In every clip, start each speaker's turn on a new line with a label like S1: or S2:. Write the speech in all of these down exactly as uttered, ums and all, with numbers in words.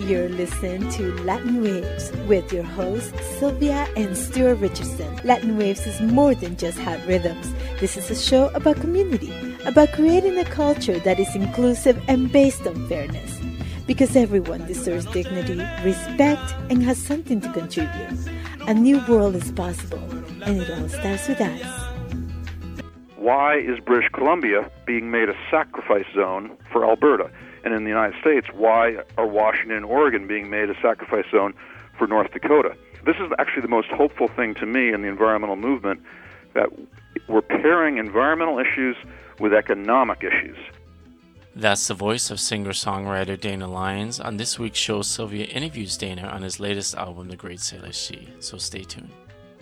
S1: You're listening to Latin Waves with your hosts, Sylvia and Stuart Richardson. Latin Waves is more than just hot rhythms. This is a show about community, about creating a culture that is inclusive and based on fairness. Because everyone deserves dignity, respect, and has something to contribute. A new world is possible, and it all starts with us.
S2: Why is British Columbia being made a sacrifice zone for Alberta? And in the United States, why are Washington and Oregon being made a sacrifice zone for North Dakota? This is actually the most hopeful thing to me in the environmental movement, that we're pairing environmental issues with economic issues.
S3: That's the voice of singer-songwriter Dana Lyons. On this week's show, Sylvia interviews Dana on his latest album, The Great Salish Sea. So stay tuned.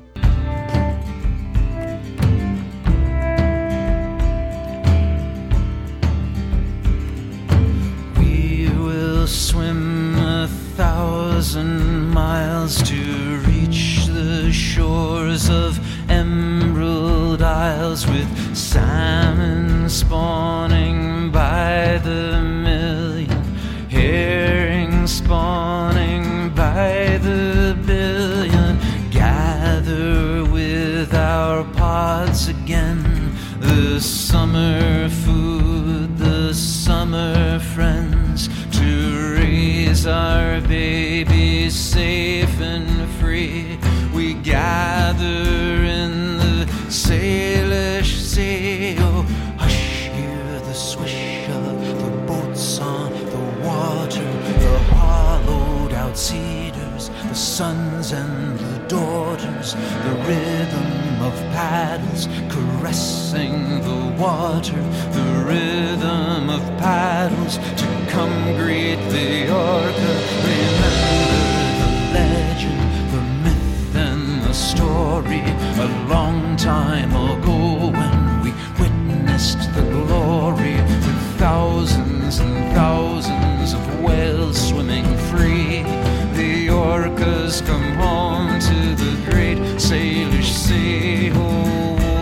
S4: Swim a thousand miles to reach the shores of Emerald Isles, with salmon spawning by the million, herring spawning by the billion. Gather with our pods again, the summer food, the summer friends, to raise our babies safe and free. We gather in the Salish Sea. Oh, hush, hear the swish of the boats on the water, the hollowed out cedars, the sons and the daughters, the rhythm of paddles caressing the water, the rhythm of paddles to come greet the orca. Remember the legend, the myth and the story, a long time ago when we witnessed the glory, with thousands and thousands of whales swimming free. The orcas come home to the Great Salish Sea. Oh,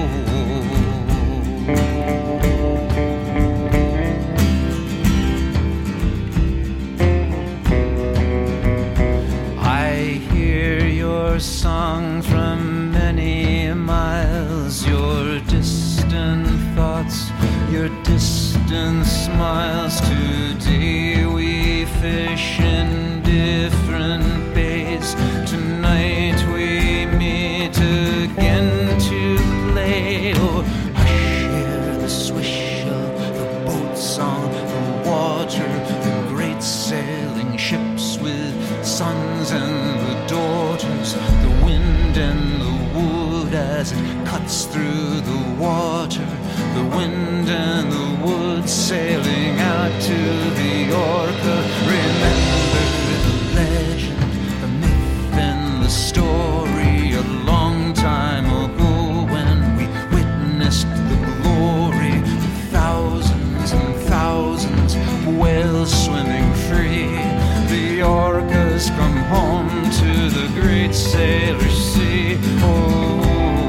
S4: song from many miles, your distant thoughts, your distant smiles. Today we fish in different bays, tonight we meet again to play. Oh, hush, hear the swish of the boats on the water, the great sailing ships with sons and the daughters, the wind and the wood as it cuts through the water, the wind and the wood sailing out to the orca. Remember the legend, the myth and the story, a long time ago when we witnessed the glory, with thousands and thousands of whales swimming free. The orcas come home to the Great Salish Sea. Oh,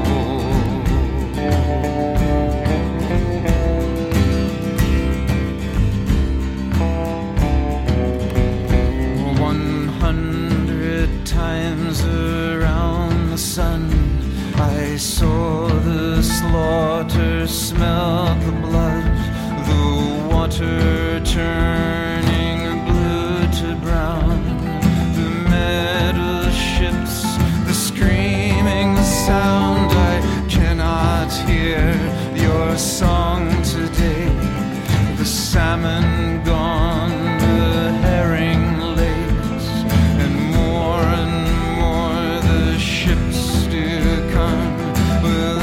S4: one hundred times around the sun I saw the slaughter, smelled the blood, the water turning blue to brown, the metal ships, the screaming sound. I cannot hear your song today. The salmon gone, the herring lakes, and more and more the ships do come. Will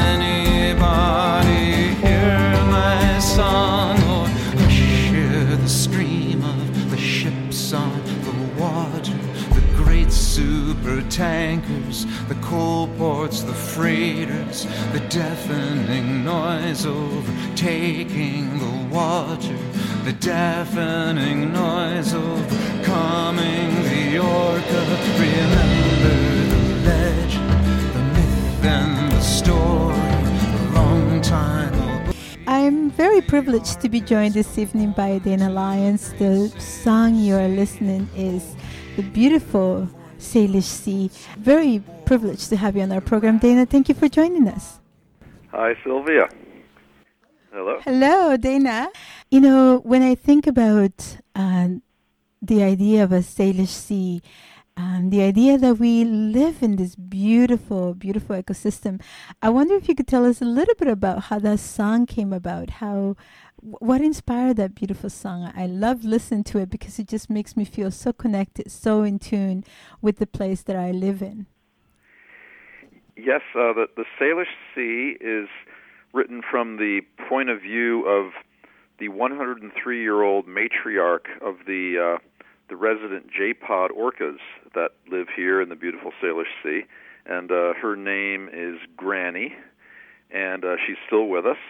S4: anybody hear my song? Or hear the scream of the ships on the water, the great super tankers, the coal ports, the freighters, the deafening noise overtaking the water, the deafening noise overcoming the orca. Remember the legend, the myth and the story, a long time ago.
S1: I'm very privileged to be joined this evening by Dana Lyons. The song you are listening is the beautiful Salish Sea. Very privileged to have you on our program, Dana. Thank you for joining us.
S2: Hi, Sylvia. Hello.
S1: Hello, Dana. You know, when I think about uh, the idea of a Salish Sea, Um, the idea that we live in this beautiful, beautiful ecosystem. I wonder if you could tell us a little bit about how that song came about, how, what inspired that beautiful song. I love listening to it because it just makes me feel so connected, so in tune with the place that I live in.
S2: Yes, uh, the, the Salish Sea is written from the point of view of the one hundred three-year-old matriarch of the uh, the resident J-pod orcas that live here in the beautiful Salish Sea, and uh, her name is Granny, and uh, she's still with us.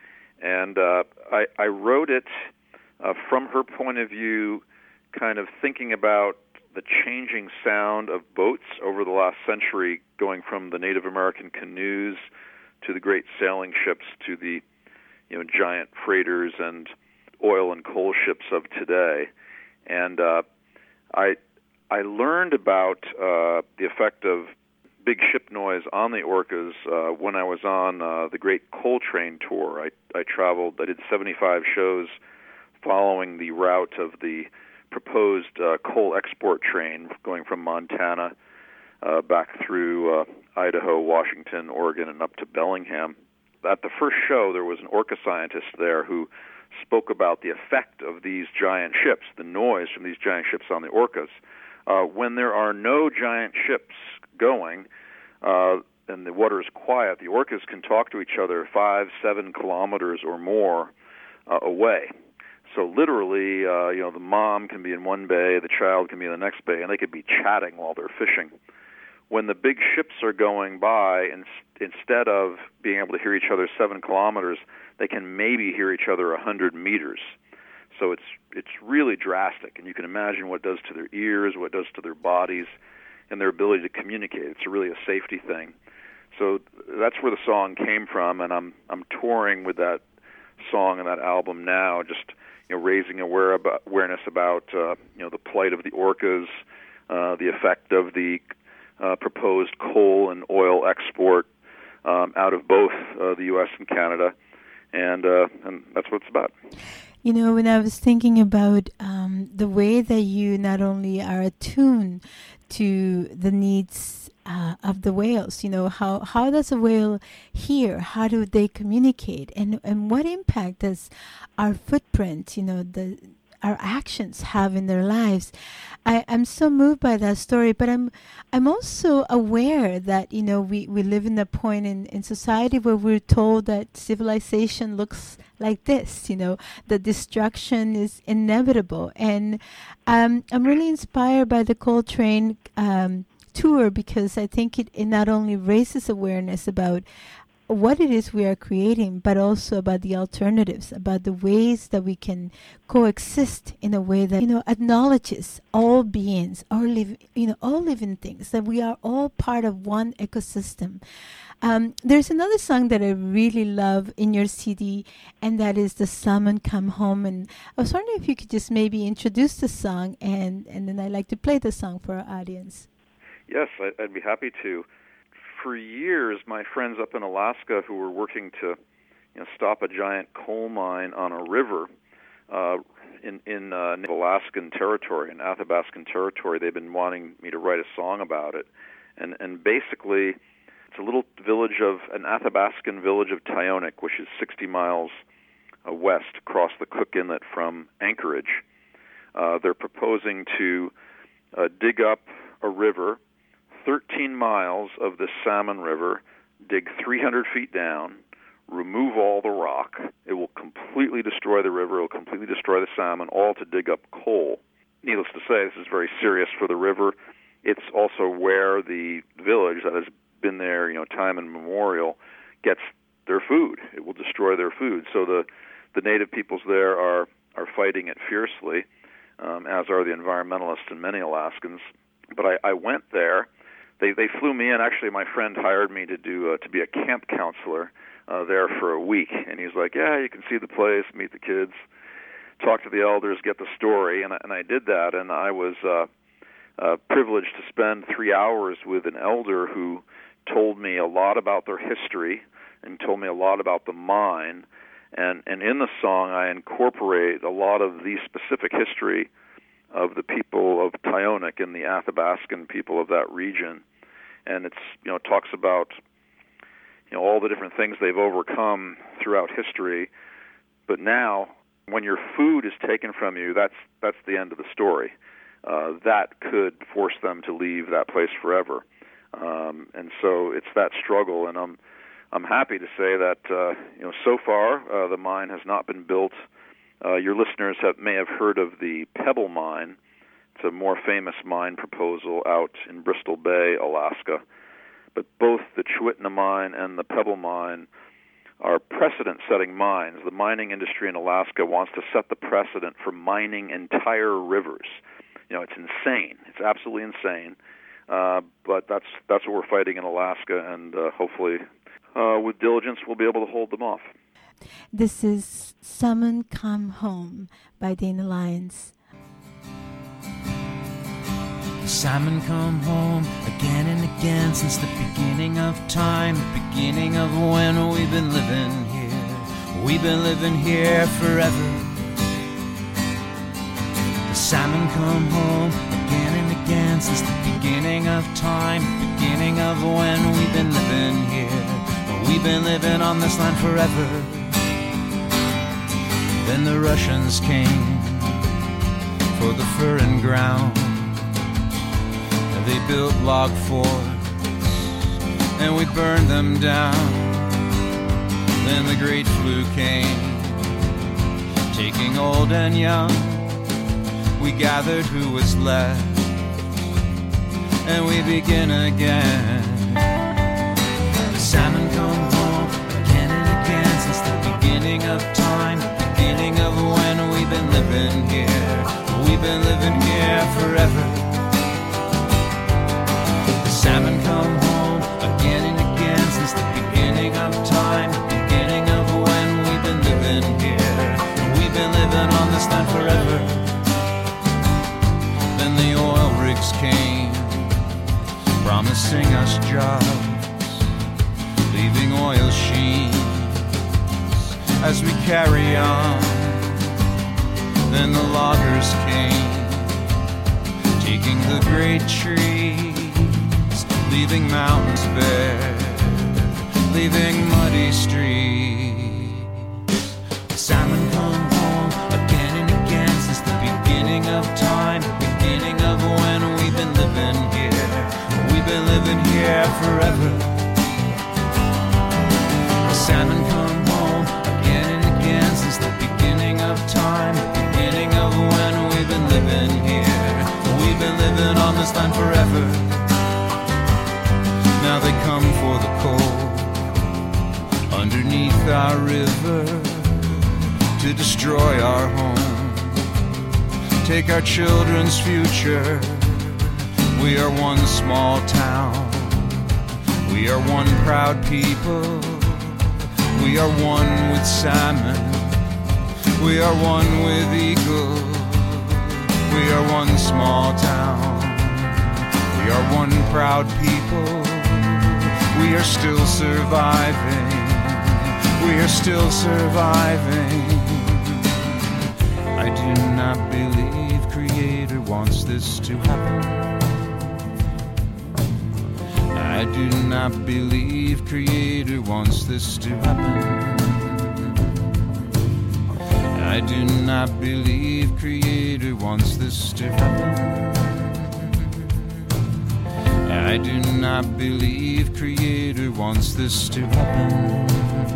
S2: And uh, I, I wrote it uh, from her point of view, kind of thinking about the changing sound of boats over the last century, going from the Native American canoes to the great sailing ships to the you know giant freighters and oil and coal ships of today. And uh, I I learned about uh, the effect of big ship noise on the orcas uh, when I was on uh, the Great Coal Train Tour. I, I traveled, I did seventy-five shows following the route of the proposed uh, coal export train going from Montana uh, back through uh, Idaho, Washington, Oregon, and up to Bellingham. At the first show, there was an orca scientist there who spoke about the effect of these giant ships, the noise from these giant ships on the orcas. Uh, when there are no giant ships going uh, and the water is quiet, the orcas can talk to each other five, seven kilometers or more uh, away. So literally, uh, you know, the mom can be in one bay, the child can be in the next bay, and they could be chatting while they're fishing. When the big ships are going by, and instead of being able to hear each other seven kilometers, they can maybe hear each other a hundred meters. So it's it's really drastic, and you can imagine what it does to their ears, what it does to their bodies, and their ability to communicate. It's really a safety thing. So that's where the song came from, and I'm I'm touring with that song and that album now, just you know raising aware about, awareness about uh, you know the plight of the orcas, uh, the effect of the uh, proposed coal and oil export um, out of both uh, the U S and Canada. And uh, and that's what it's about.
S1: You know, when I was thinking about um, the way that you not only are attuned to the needs uh, of the whales, you know, how, how does a whale hear? How do they communicate? And and what impact does our footprint, you know, the our actions have in their lives? I, I'm so moved by that story, but I'm I'm also aware that, you know, we, we live in a point in, in society where we're told that civilization looks like this, you know, that destruction is inevitable. And um, I'm really inspired by the Coal Train um, tour because I think it, it not only raises awareness about what it is we are creating, but also about the alternatives, about the ways that we can coexist in a way that, you know, acknowledges all beings, all live, you know, all living things, that we are all part of one ecosystem. Um, there's another song that I really love in your C D, and that is The Salmon Come Home. And I was wondering if you could just maybe introduce the song, and, and then I'd like to play the song for our audience.
S2: Yes, I'd be happy to. For years, my friends up in Alaska who were working to you know, stop a giant coal mine on a river uh, in, in uh, Alaskan territory, in Athabaskan territory, they've been wanting me to write a song about it. And, and basically, it's a little village of, an Athabaskan village of Tyonek, which is sixty miles uh, west across the Cook Inlet from Anchorage. Uh, they're proposing to uh, dig up a river, thirteen miles of the Salmon River, dig three hundred feet down, remove all the rock. It will completely destroy the river. It will completely destroy the salmon, all to dig up coal. Needless to say, this is very serious for the river. It's also where the village that has been there, you know, time immemorial, gets their food. It will destroy their food. So the, the native peoples there are, are fighting it fiercely, um, as are the environmentalists and many Alaskans. But I, I went there. They they flew me in. Actually, my friend hired me to do uh, to be a camp counselor uh, there for a week. And he's like, yeah, you can see the place, meet the kids, talk to the elders, get the story. And I, and I did that, and I was uh, uh, privileged to spend three hours with an elder who told me a lot about their history and told me a lot about the mine. And, and in the song, I incorporate a lot of the specific history of the people of Tyonek and the Athabascan people of that region. And it's, you know, talks about, you know, all the different things they've overcome throughout history. But now, when your food is taken from you, that's that's the end of the story. Uh, that could force them to leave that place forever. Um, and so it's that struggle, and I'm I'm happy to say that uh, you know so far uh, the mine has not been built. Uh, your listeners have, may have heard of the Pebble Mine. It's a more famous mine proposal out in Bristol Bay, Alaska. But both the Ch'u'itnu mine and the Pebble Mine are precedent-setting mines. The mining industry in Alaska wants to set the precedent for mining entire rivers. You know, it's insane. It's absolutely insane. Uh, but that's that's what we're fighting in Alaska, and uh, hopefully, uh, with diligence, we'll be able to hold them off.
S1: This is Salmon Come Home by Dana Lyons.
S4: Salmon come home again and again since the beginning of time, the beginning of when we've been living here. We've been living here forever. The salmon come home again and again since the beginning of time, the beginning of when we've been living here. We've been living on this land forever. Then the Russians came for the furrin ground. They built log forts and we burned them down. Then the great flu came, taking old and young. We gathered who was left and we begin again. The salmon come home again and again since the beginning of time, the beginning of when we've been living here. We've been living here forever. Salmon come home again and again since the beginning of time, the beginning of when we've been living here. We've been living on this land forever. Then the oil rigs came, promising us jobs, leaving oil sheens as we carry on. Then the loggers came, taking the great trees, leaving mountains bare, leaving muddy streets. The salmon come home again and again since the beginning of time, the beginning of when we've been living here. We've been living here forever. The salmon come home again and again since the beginning of time, the beginning of when we've been living here. We've been living on this land forever. Now they come for the coal underneath our river to destroy our home, take our children's future. We are one small town, we are one proud people, we are one with salmon, we are one with eagles, we are one small town, we are one proud people. We are still surviving, we are still surviving. I do not believe Creator wants this to happen. I do not believe Creator wants this to happen. I do not believe Creator wants this to happen. I do not believe Creator wants this to happen.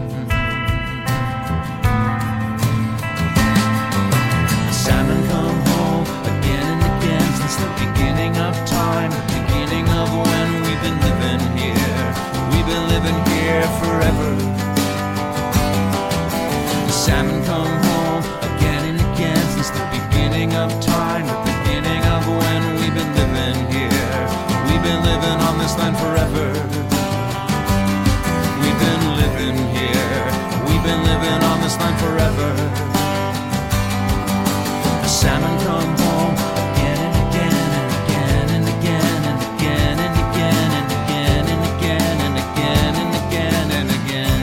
S4: The salmon come home again and again since the beginning of time, the beginning of when we've been living here. We've been living here forever. The salmon come home again and again since the beginning of time, the beginning of when we've been living here. We've been living on this land forever. We've been living living here. We've been living on this land forever. The salmon come home again and again and again and again and again and again and again and again and again and again and again.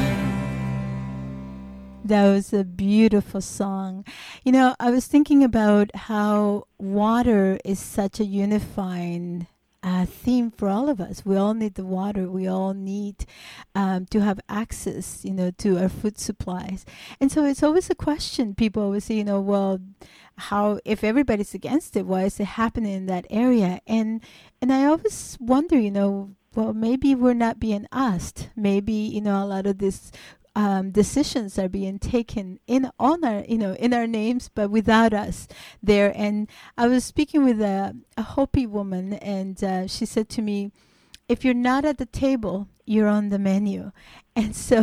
S1: That was a beautiful song. You know, I was thinking about how water is such a unifying uh, theme for all of us. We all need the water. We all need um, to have access, you know, to our food supplies. And so it's always a question. People always say, you know, well, how, if everybody's against it, why is it happening in that area? And and I always wonder, you know, well, maybe we're not being asked. Maybe, you know, a lot of this Um, decisions are being taken in on our, you know, in our names, but without us there. And I was speaking with a, a Hopi woman, and uh, she said to me, "If you're not at the table, you're on the menu." And so,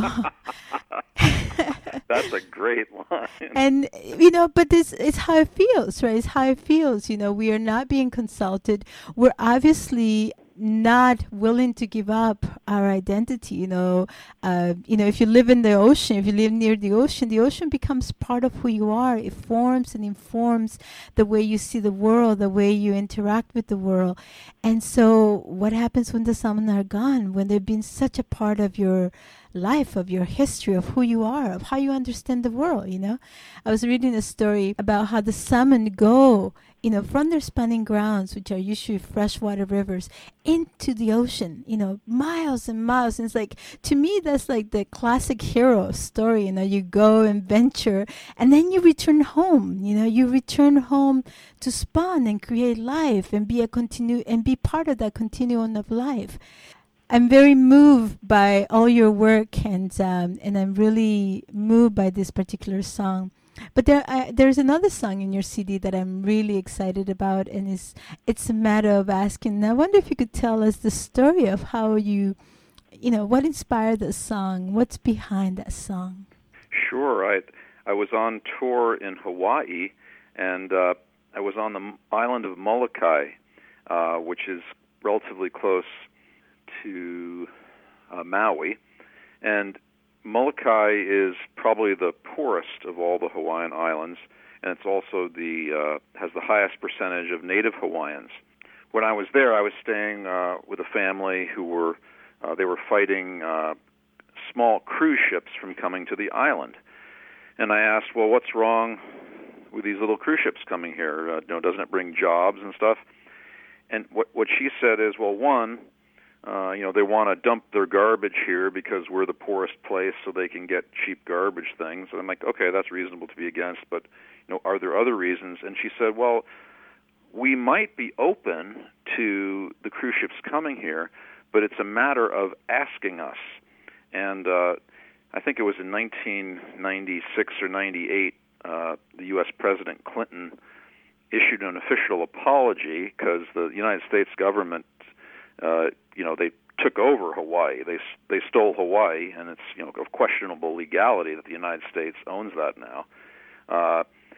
S2: that's a great line.
S1: And you know, but this is how it feels, right? It's how it feels. You know, we are not being consulted. We're obviously not willing to give up our identity. You know, uh, you know, if you live in the ocean, if you live near the ocean, the ocean becomes part of who you are. It forms and informs the way you see the world, the way you interact with the world. And so what happens when the salmon are gone, when they've been such a part of your life, of your history, of who you are, of how you understand the world, you know? I was reading a story about how the salmon go, you know, from their spawning grounds, which are usually freshwater rivers, into the ocean, you know, miles and miles. And it's like, to me, that's like the classic hero story. You know, you go and venture, and then you return home. You know, you return home to spawn and create life and be a continue and be part of that continuum of life. I'm very moved by all your work, and um, and I'm really moved by this particular song. But there, uh, there's another song in your C D that I'm really excited about, and it's it's a matter of asking. And I wonder if you could tell us the story of how you, you know, what inspired the song, what's behind that song.
S2: Sure, I I was on tour in Hawaii, and uh, I was on the island of Molokai, uh, which is relatively close to uh, Maui, and Molokai is probably the poorest of all the Hawaiian islands, and it's also the uh, has the highest percentage of native Hawaiians. When I was there, I was staying uh, with a family who were uh, they were fighting uh, small cruise ships from coming to the island, and I asked, well, what's wrong with these little cruise ships coming here? Uh, you know, doesn't it bring jobs and stuff? And what what she said is, well, one. Uh, you know, they want to dump their garbage here because we're the poorest place, so they can get cheap garbage things. And I'm like, okay, that's reasonable to be against, but, you know, are there other reasons? And she said, well, we might be open to the cruise ships coming here, but it's a matter of asking us. And uh, I think it was in nineteen ninety-six or ninety-eight, uh, the U S President Clinton issued an official apology because the United States government Uh, you know, they took over Hawaii. They they stole Hawaii, and it's, you know, of questionable legality that the United States owns that now. Uh,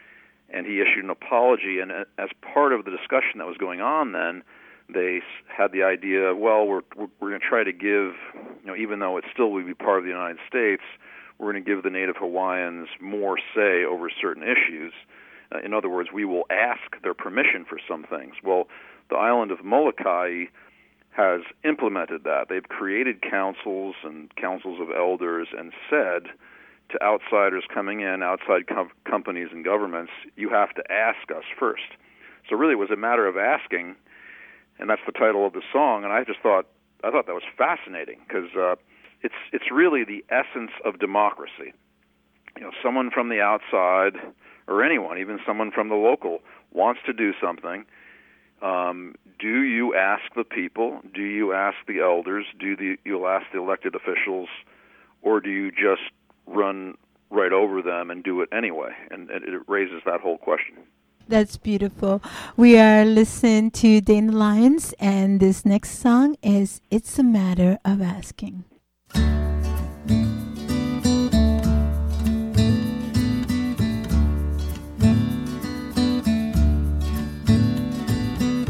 S2: and he issued an apology, and as part of the discussion that was going on then, they had the idea, well, we're we're, we're going to try to give, you know, even though it still would be part of the United States, we're going to give the native Hawaiians more say over certain issues. Uh, in other words, we will ask their permission for some things. Well, the island of Molokai has implemented that. They've created councils and councils of elders and said to outsiders coming in, outside com- companies and governments, you have to ask us first. So really it was a matter of asking, and that's the title of the song. And I just thought, I thought that was fascinating because uh, it's it's really the essence of democracy. You know, someone from the outside, or anyone, even someone from the local, wants to do something. Um, do you ask the people? Do you ask the elders? Do the, you'll ask the elected officials, or do you just run right over them and do it anyway? And, and it raises that whole question.
S1: That's beautiful. We are listening to Dana Lyons, and this next song is "It's a Matter of Asking."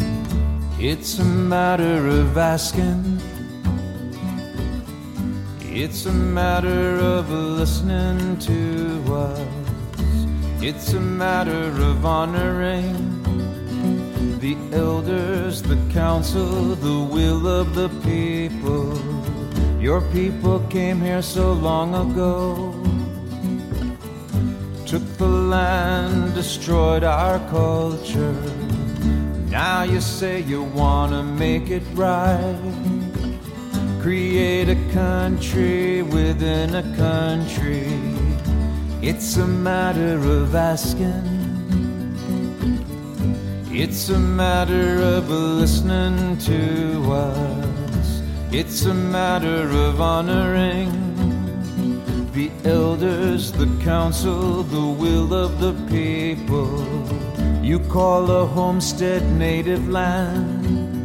S4: It's a matter of asking. It's a matter of listening to us. It's a matter of honoring the elders, the council, the will of the people. Your people came here so long ago, took the land, destroyed our culture. Now you say you want to make it right. Create a country within a country. It's a matter of asking. It's a matter of listening to us. It's a matter of honoring the elders, the council, the will of the people. You call a homestead native land,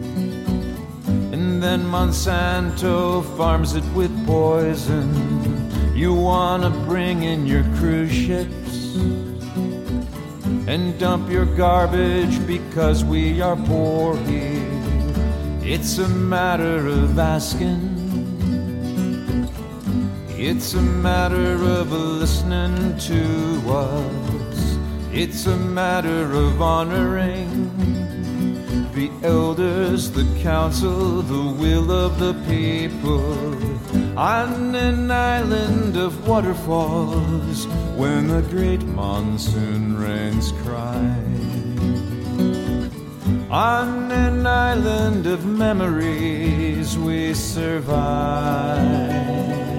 S4: and then Monsanto farms it with poison. You wanna bring in your cruise ships and dump your garbage because we are poor here. It's a matter of asking. It's a matter of listening to us. It's a matter of honoring the elders, the council, the will of the people. On an island of waterfalls, when the great monsoon rains cry. On an island of memories we survive.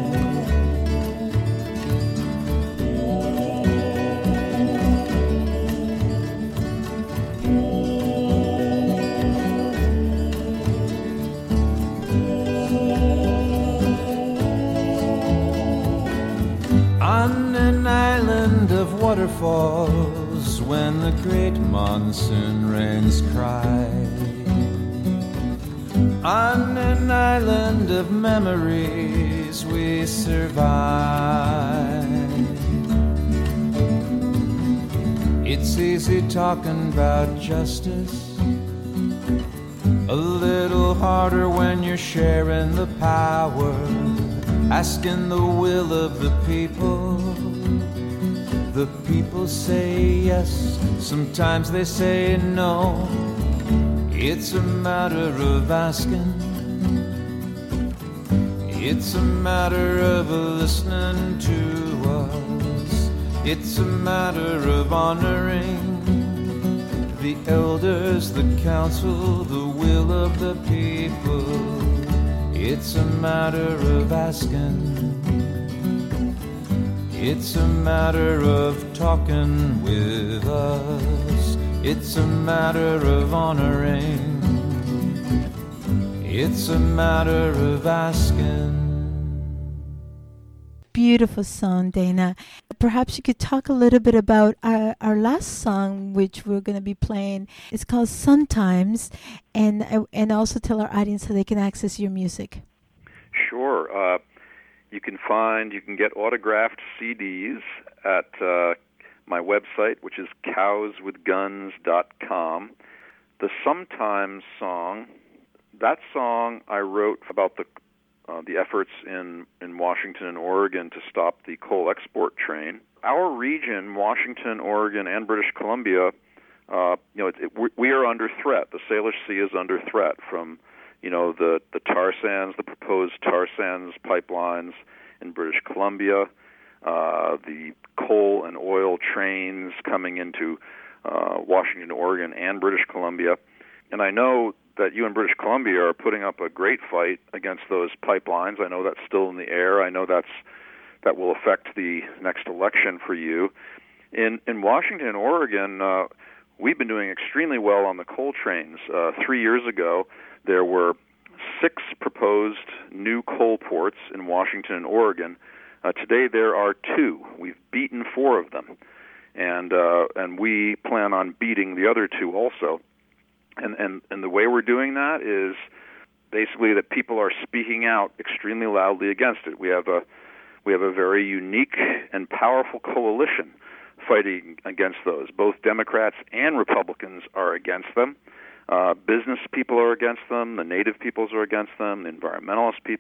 S4: On an island of waterfalls, when the great monsoon rains cry. On an island of memories we survive. It's easy talking about justice, a little harder when you're sharing the power, asking the will of the people. The people say yes, sometimes they say no. It's a matter of asking. It's a matter of listening to us. It's a matter of honoring the elders, the council, the will of the people. It's a matter of asking. It's a matter of talking with us. It's a matter of honoring. It's a matter of asking.
S1: Beautiful song, Dana. Perhaps you could talk a little bit about our, our last song, which we're going to be playing. It's called Sometimes, and and also tell our audience how they can access your music.
S2: Sure. Uh, you can find, you can get autographed C Ds at uh, my website, which is cows with guns dot com. The Sometimes song, that song I wrote about the uh, the efforts in, in Washington and Oregon to stop the coal export train. Our region, Washington, Oregon, and British Columbia, uh, you know, it, it, we are under threat. The Salish Sea is under threat from, you know, the, the tar sands, the proposed tar sands pipelines in British Columbia, uh, the coal and oil trains coming into uh, Washington, Oregon, and British Columbia. And I know that you in British Columbia are putting up a great fight against those pipelines. I know that's still in the air. I know that's that will affect the next election for you. In in Washington and Oregon, uh, we've been doing extremely well on the coal trains. Uh, three years ago, there were six proposed new coal ports in Washington and Oregon. Uh, today, there are two. We've beaten four of them, and uh, and we plan on beating the other two also. And, and and the way we're doing that is basically that people are speaking out extremely loudly against it. We have a we have a very unique and powerful coalition fighting against those. Both Democrats and Republicans are against them. Uh, business people are against them. The native peoples are against them. The environmentalist pe-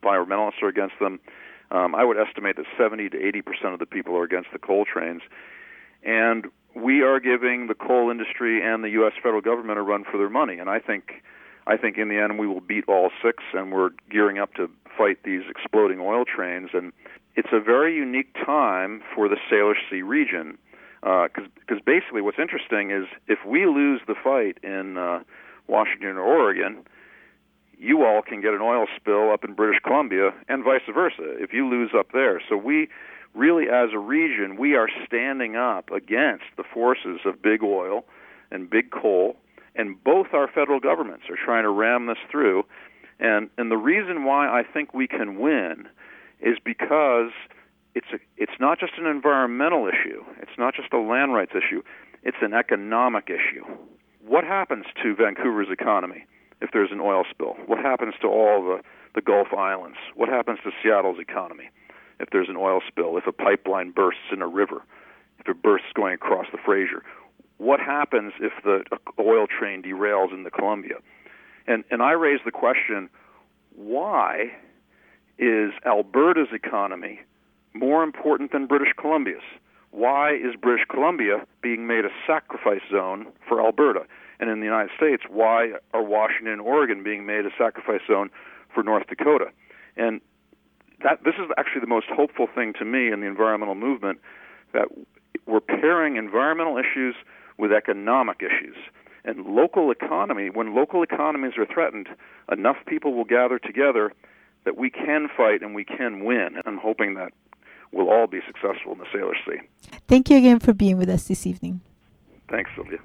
S2: environmentalists are against them. Um, I would estimate that seventy to eighty percent of the people are against the coal trains. And we are giving the coal industry and the U S federal government a run for their money. And I think, I think in the end we will beat all six, and we're gearing up to fight these exploding oil trains. And it's a very unique time for the Salish Sea region, because uh, basically what's interesting is if we lose the fight in uh, Washington or Oregon, you all can get an oil spill up in British Columbia, and vice versa, if you lose up there. So we really, as a region, we are standing up against the forces of big oil and big coal, and both our federal governments are trying to ram this through. And and the reason why I think we can win is because it's a, it's not just an environmental issue, it's not just a land rights issue, it's an economic issue. What happens to Vancouver's economy if there's an oil spill? What happens to all the, the Gulf Islands? What happens to Seattle's economy if there's an oil spill, if a pipeline bursts in a river, if it bursts going across the Fraser? What happens if the oil train derails in the Columbia? And, and I raise the question, why is Alberta's economy more important than British Columbia's? Why is British Columbia being made a sacrifice zone for Alberta? And in the United States, why are Washington and Oregon being made a sacrifice zone for North Dakota? And that this is actually the most hopeful thing to me in the environmental movement, that we're pairing environmental issues with economic issues. And local economy, when local economies are threatened, enough people will gather together that we can fight and we can win. And I'm hoping that we'll all be successful in the Salish Sea.
S1: Thank you again for being with us this evening.
S2: Thanks, Sylvia.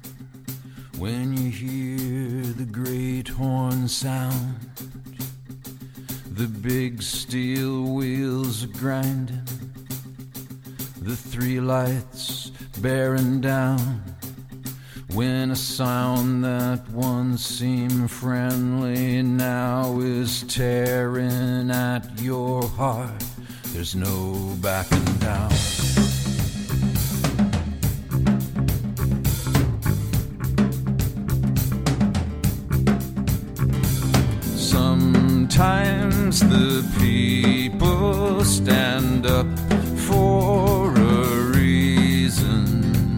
S4: When you hear the great horn sound, the big steel wheels are grinding, the three lights bearing down. When a sound that once seemed friendly now is tearing at your heart, there's no backing down. Sometimes the people stand up for a reason.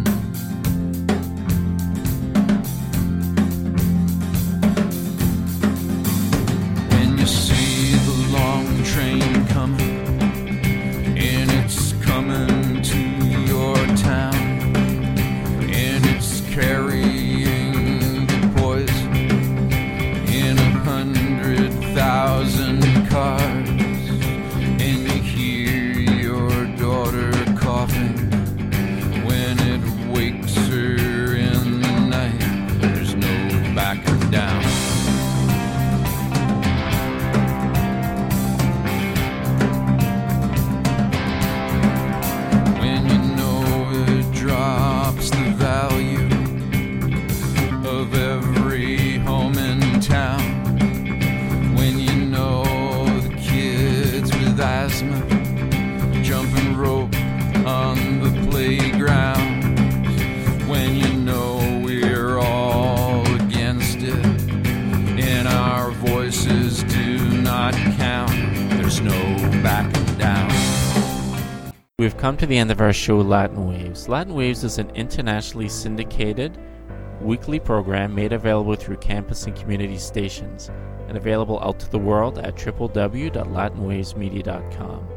S4: When you see the long train coming, and it's coming to your town, and it's carrying the poison in a hundred thousand cars, and you hear your daughter coughing when it wakes her in the night, there's no backing down. When you know it drops the value of every home in town, when you know the kids with asthma jumping rope on the playground, when you know we're all against it and our voices do not count, there's no backing down.
S3: We've come to the end of our show, Latin Waves. Latin Waves is an internationally syndicated weekly program made available through campus and community stations, and available out to the world at w w w dot latin waves media dot com.